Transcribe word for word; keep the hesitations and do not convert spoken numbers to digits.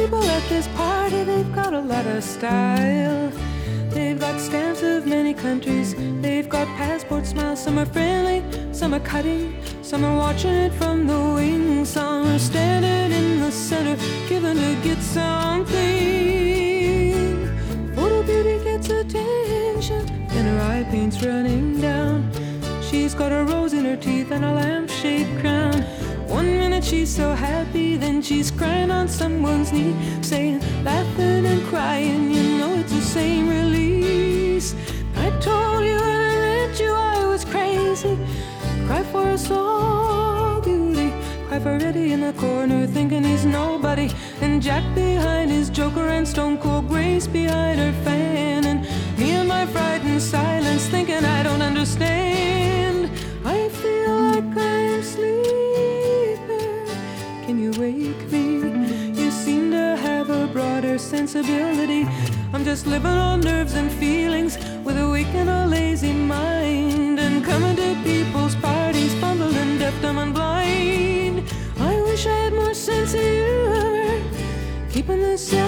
people at this party, they've got a lot of style. They've got stamps of many countries. They've got passport smiles. Some are friendly, some are cutting, some are watching it from the wings. Some are standing in the center, giving to get something. Photo beauty gets attention, and her eye paint's running down. She's got a rose in her teeth and a lampshade crown. One minute she's so happy, then she's crying on someone's knee, saying, laughing and crying, you know it's the same release. I told you when I met you I was crazy. Cry for us all, beauty. Cry for Eddie in the corner, thinking he's nobody, and Jack behind his joker, and Stone Cold Grace behind her fan, and me in my frightened silence, thinking I don't understand. I feel like I'm sleeping. Can you wake me? You seem to have a broader sensibility. I'm just living on nerves and feelings, with a weak and a lazy mind, and coming to people's parties, fumbling deaf, dumb and blind. I wish I had more sense of humor, keeping this